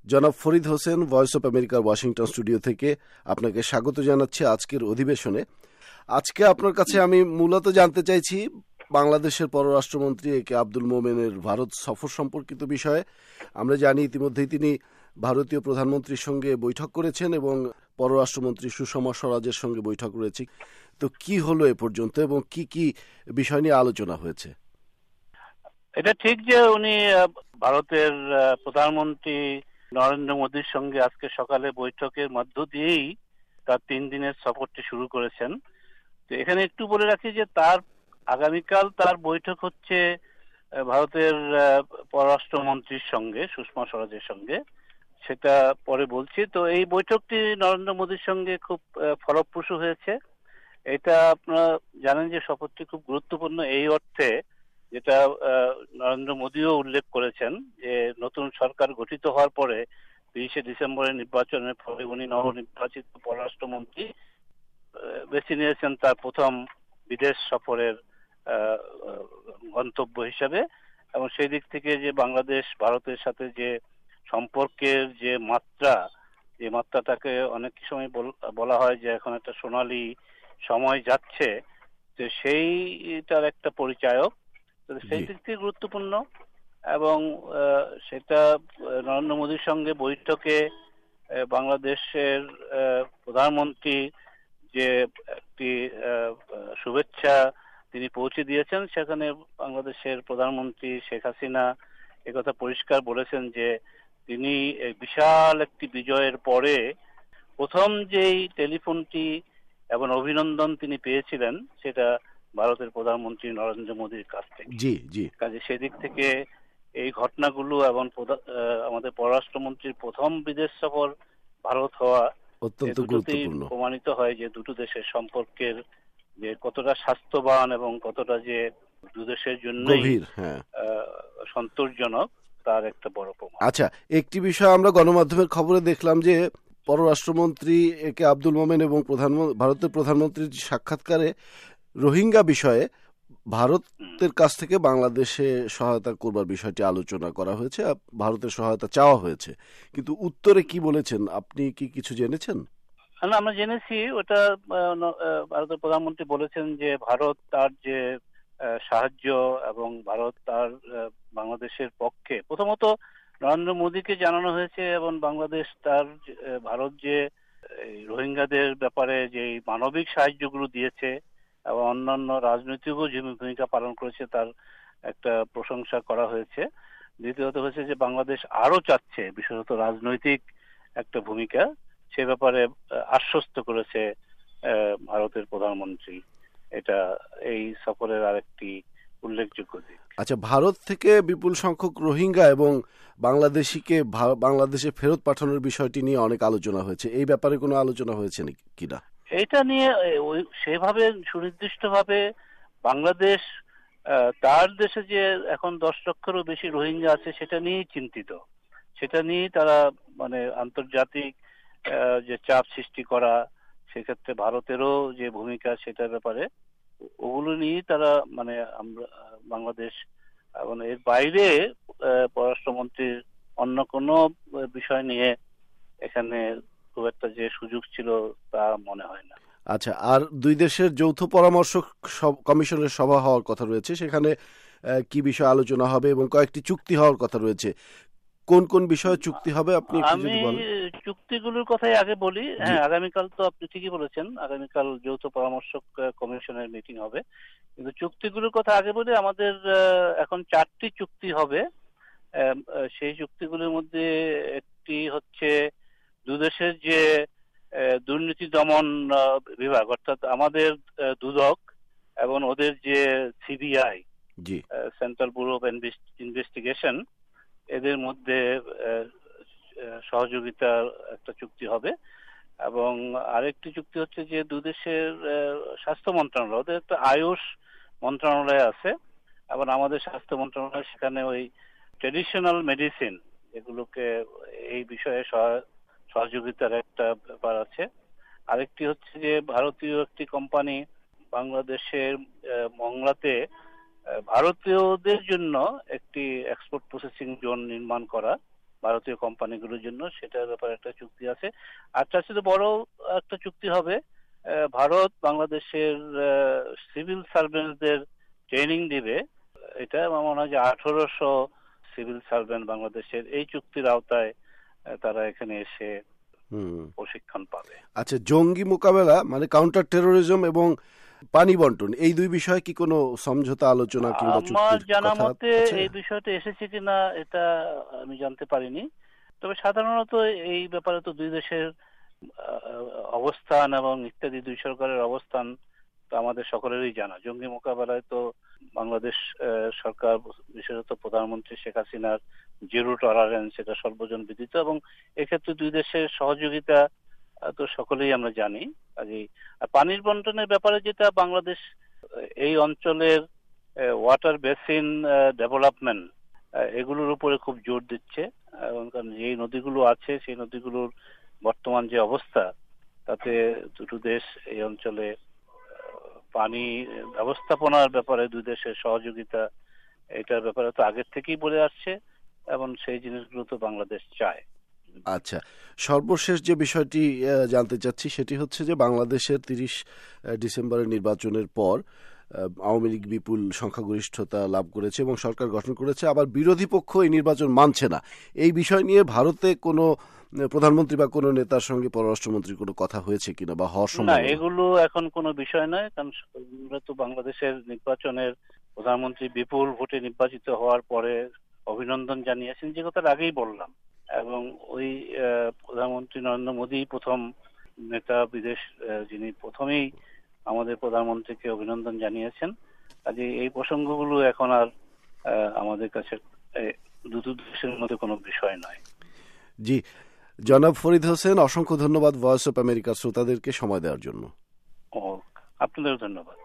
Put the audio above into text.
জনাব Farid Hossain, Voice of আমেরিকার Washington studio থেকে আপনাকে স্বাগত জানাচ্ছি আজকের অধিবেশনে। আজকে আপনার কাছে আমি মূলত জানতে চাইছি বাংলাদেশের পররাষ্ট্রমন্ত্রী এ কে আব্দুল মোমেনের ভারত সফর সম্পর্কিত বিষয়ে। আমরা জানি ইতিমধ্যেই তিনি ভারতীয় প্রধানমন্ত্রীর সঙ্গে বৈঠক করেছেন এবং পররাষ্ট্রমন্ত্রী সুষমা স্বরাজের সঙ্গে বৈঠক রয়েছে। তো কি হলো এ পর্যন্ত এবং কি কি বিষয় নিয়ে আলোচনা হয়েছে? এটা ঠিক যে উনি ভারতের প্রধানমন্ত্রী নরেন্দ্র মোদীর সঙ্গে আজকে সকালে বৈঠকের মধ্য দিয়েই তার 3 দিনের সফরটি শুরু করেছেন। তো এখানে একটু বলে রাখি যে তার আগামীকাল তার বৈঠক হচ্ছে ভারতের পররাষ্ট্রমন্ত্রীর সঙ্গে, সুষমা স্বরাজের সঙ্গে। সেটা পরে বলছি। তো এই বৈঠকটি নরেন্দ্র মোদীর সঙ্গে খুব ফলপ্রসূ হয়েছে। এটা আপনারা জানেন যে সফরটি খুব গুরুত্বপূর্ণ এই অর্থে, যেটা নরেন্দ্র মোদীও উল্লেখ করেছেন, যে নতুন সরকার গঠিত হওয়ার পরে 30শে ডিসেম্বরের নির্বাচনের পরে উনি নবনির্বাচিত পররাষ্ট্রমন্ত্রী বেছে নিয়েছেন তার প্রথম বিদেশ সফরের গন্তব্য হিসাবে। এবং সেই দিক থেকে যে বাংলাদেশ ভারতের সাথে যে সম্পর্কের যে মাত্রাটাকে অনেক সময় বলা হয় যে এখন একটা সোনালী সময় যাচ্ছে, তো সেইটার একটা পরিচায়ক। সেই দিক থেকে গুরুত্বপূর্ণ। এবং সেটা নরেন্দ্র মোদীর সঙ্গে বৈঠকে বাংলাদেশের প্রধানমন্ত্রী যে একটি শুভেচ্ছা তিনি পৌঁছে দিয়েছেন, সেখানে বাংলাদেশের প্রধানমন্ত্রী শেখ হাসিনা একথা পরিষ্কার বলেছেন যে তিনি বিশাল একটি বিজয়ের পরে প্রথম যেই টেলিফোনটি এবং অভিনন্দন তিনি পেয়েছিলেন সেটা ভারতের প্রধানমন্ত্রী নরেন্দ্র মোদীর কাছ থেকে। কাজে সেদিক থেকে এই ঘটনাগুলো এবং আমাদের পররাষ্ট্রমন্ত্রীর প্রথম বিদেশ সফর ভারত হওয়া অত্যন্ত গুরুত্বপূর্ণ প্রমাণিত হয় যে দুটো দেশের সম্পর্কের যে কতটা স্বাস্থ্যবান এবং কতটা যে দু দেশের জন্য সন্তোষজনক, তার একটা বড় প্রমাণ। আচ্ছা, একটি বিষয় আমরা গণমাধ্যমের খবরে দেখলাম যে পররাষ্ট্রমন্ত্রী এ কে আব্দুল মোমেন এবং ভারতের প্রধানমন্ত্রীর সাক্ষাৎকারে রোহিঙ্গা বিষয়ে ভারতের কাছ থেকে বাংলাদেশে সহায়তা করবার বিষয়টি আলোচনা করা হয়েছে, ভারতের সহায়তা চাওয়া হয়েছে, কিন্তু উত্তরে কি বলেছেন আপনি কি কিছু জেনেছেন? আমরা জেনেছি ওটা ভারতের প্রধানমন্ত্রী বলেছেন যে ভারত তার যে সাহায্য এবং ভারত তার বাংলাদেশের পক্ষে প্রথমত নরেন্দ্র মোদীকে জানানো হয়েছে এবং বাংলাদেশ তার ভারত যে রোহিঙ্গাদের ব্যাপারে যে মানবিক সাহায্যগুলো দিয়েছে এবং অন্যান্য রাজনৈতিকও যে ভূমিকা পালন করেছে তার একটা প্রশংসা করা হয়েছে। দ্বিতীয়ত হয়েছে যে বাংলাদেশ আরো চাচ্ছে বিশেষত রাজনৈতিক একটা ভূমিকা, সে ব্যাপারে আশ্বস্ত করেছে ভারতের প্রধানমন্ত্রী। এটা এই সফরের আরেকটি উল্লেখযোগ্য দিক। আচ্ছা, ভারত থেকে বিপুল সংখ্যক রোহিঙ্গা এবং বাংলাদেশিকে বাংলাদেশে ফেরত পাঠানোর বিষয়টি নিয়ে অনেক আলোচনা হয়েছে, এই ব্যাপারে কোনো আলোচনা হয়েছে কিনা? এটা নিয়ে সেভাবে সুনির্দিষ্টভাবে বাংলাদেশ তার দেশে যে এখন 10 লক্ষেরও বেশি রোহিঙ্গা আছে সেটা নিয়েই চিন্তিত। সেটা নিয়েই তারা মানে আন্তর্জাতিক যে চাপ সৃষ্টি করা, সেক্ষেত্রে ভারতেরও যে ভূমিকা সেটার ব্যাপারে ওগুলো নিয়েই তারা মানে আমরা বাংলাদেশ এবং এর বাইরে পররাষ্ট্রমন্ত্রীর অন্য কোনো বিষয় নিয়ে এখানে খুব একটা যে সুযোগ ছিল তা মনে হয় না। আচ্ছা, আর দুই দেশের যৌথ পরামর্শ কমিশনের সভা হওয়ার কথা রয়েছে, সেখানে কি বিষয় আলোচনা হবে এবং কয়েকটি চুক্তি হওয়ার কথা রয়েছে, কোন কোন বিষয়ে চুক্তি হবে আপনি একটু যদি বলেন? আমি চুক্তিগুলোর কথাই আগে বলি। হ্যাঁ, আগামীকাল তো আপনি ঠিকই বলেছেন, আগামীকাল যৌথ পরামর্শক কমিশনের মিটিং হবে, কিন্তু চুক্তিগুলোর কথা আগে বলি। আমাদের এখন 4টি চুক্তি হবে। সেই চুক্তিগুলোর মধ্যে একটি হচ্ছে দুদেশের যে দুর্নীতি দমন বিভাগ, অর্থাৎ আমাদের দুদক এবং ওদের যে CBI, Central Bureau of Investigation, এদের মধ্যে সহযোগিতার একটা চুক্তি হবে। এবং আরেকটি চুক্তি হচ্ছে যে দুদেশের স্বাস্থ্য মন্ত্রণালয়, ওদের একটা আয়ুষ মন্ত্রণালয় আছে এবং আমাদের স্বাস্থ্য মন্ত্রণালয়, সেখানে ওই ট্রেডিশনাল মেডিসিন এগুলোকে এই বিষয়ে সহযোগিতার একটা ব্যাপার আছে। আরেকটি হচ্ছে যে ভারতীয় একটি কোম্পানি বাংলাদেশের মংলাতে ভারতীয়দের জন্য একটি এক্সপোর্ট প্রসেসিং জোন নির্মাণ করা, ভারতীয় কোম্পানিগুলোর জন্য, সেটার ব্যাপারে একটা চুক্তি আছে। আর তার সাথে বড় একটা চুক্তি হবে, ভারত বাংলাদেশের সিভিল সার্ভেন্টদের ট্রেনিং দিবে। এটা আমার মনে হয় যে 1800 সিভিল সার্ভেন্ট বাংলাদেশের এই চুক্তির আওতায় তারা এখানে এসে প্রশিক্ষণ পাবে। আচ্ছা, জঙ্গি মোকাবেলা মানে কাউন্টার টেরোরিজম এবং পানি বন্টন, এই দুই বিষয়ে কি কোনো সমঝোতা আলোচনা কিংবা আমার চুক্তির জানা কথা মতে আছে? এই বিষয়টা এসেছে কিনা এটা আমি জানতে পারিনি। তবে সাধারণত এই ব্যাপারে তো দুই দেশের অবস্থান এবং ইত্যাদি, দুই সরকারের অবস্থান তো আমাদের সকলেরই জানা। জঙ্গি মোকাবেলায় তো বাংলাদেশ সরকার, বিশেষত প্রধানমন্ত্রী শেখ হাসিনার জিরো টলারেন্স, এটা সর্বজন বিদিত, এবং এক্ষেত্রে দুই দেশের সহযোগিতা তো সকলেই আমরা জানি। কাজেই পানির বন্টনের ব্যাপারে যেটা, বাংলাদেশ এই অঞ্চলের ওয়াটার বেসিন ডেভেলপমেন্ট এগুলোর উপরে খুব জোর দিচ্ছে, এবং কারণ যেই নদীগুলো আছে সেই নদীগুলোর বর্তমান যে অবস্থা, তাতে দুটো দেশ এই অঞ্চলে পানি ব্যবস্থাপনার ব্যাপারে দুই দেশের সহযোগিতা, এটার ব্যাপারে তো আগের থেকেই বলে আসছে, এবং সেই জিনিসগুলো তো বাংলাদেশ চায়। আচ্ছা, সর্বশেষ যে বিষয়টি জানতে চাচ্ছি সেটি হচ্ছে যে বাংলাদেশের 30 ডিসেম্বরের নির্বাচনের পর আওয়ামী লীগ বিপুল সংখ্যাগরিষ্ঠতা লাভ করেছে এবং সরকার গঠন করেছে, আবার বিরোধী পক্ষ এই নির্বাচন মানছে না। এই বিষয় নিয়ে ভারতে কোনো প্রধানমন্ত্রী বা কোনো নেতার সঙ্গে পররাষ্ট্রমন্ত্রীর কোনো কথা হয়েছে কিনা বা হওয়ার না, সম্ভাবনা? এগুলো এখন কোনো বিষয় নয়, কারণ আমরা তো বাংলাদেশের নির্বাচনের প্রধানমন্ত্রী বিপুল ভোটে নির্বাচিত হওয়ার পরে অভিনন্দন জানিয়েছেন, যে কথাটা আগেই বললাম, এবং ওই প্রধানমন্ত্রী নরেন্দ্র মোদী প্রথম নেতা বিদেশ যিনি প্রথমেই আমাদের প্রধানমন্ত্রীকে অভিনন্দন জানিয়েছেন। কাজে এই প্রসঙ্গগুলো এখন আর আমাদের কাছে দুটো দেশের মধ্যে কোনো বিষয় নয়। জি, জনাব ফরিদ হোসেন, অসংখ্য ধন্যবাদ ভয়েস অফ আমেরিকার শ্রোতাদেরকে সময় দেওয়ার জন্য। ও, আপনাদেরও ধন্যবাদ।